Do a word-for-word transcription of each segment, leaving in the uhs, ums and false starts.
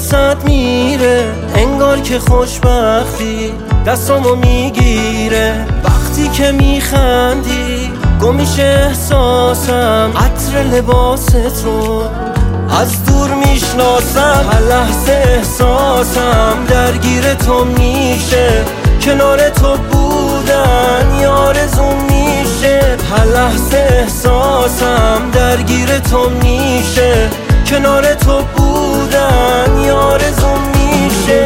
وسط میره، انگار که خوشبختی دستامو میگیره. وقتی که میخندی گم میشه احساسم، عطر لباست رو از دور میشناسم. هر لحظه احساسم درگیر تو میشه، کنار تو بودن یه آرزوم میشه. هر لحظه احساسم درگیر تو میشه، کنار تو بودن یه آرزوم میشه.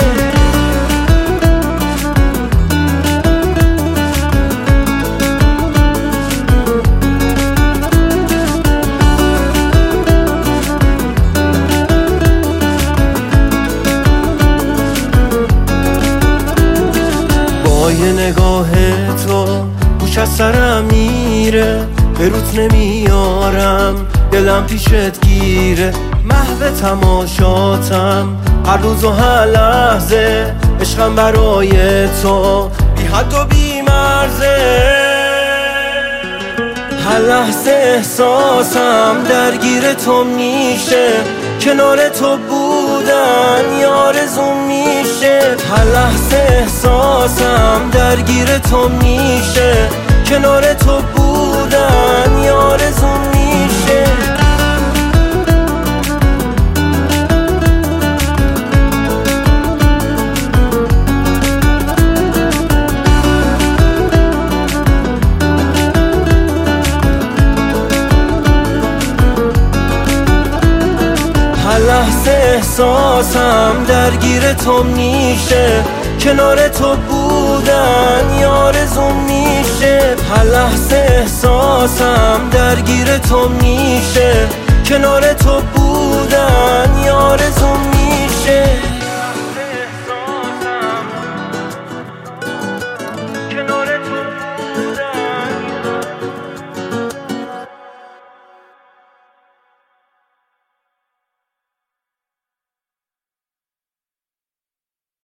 با یه نگاه تو گوش از سرم میره، به روت نمیارم دلم پیشت گیره. محو تماشاتم هر روز و هر لحظه، عشقم برای تو بی حد و بی مرزه. هر لحظه احساسم درگیر تو میشه، کنار تو بودن یه آرزوم میشه. هر لحظه احساسم درگیر تو میشه، کنار تو بودن یه آرزوم میشه. هر لحظه احساسم درگیر تو میشه، کنار تو بودن یه آرزوم میشه. هر لحظه احساسم درگیر تو میشه، کنار تو بودن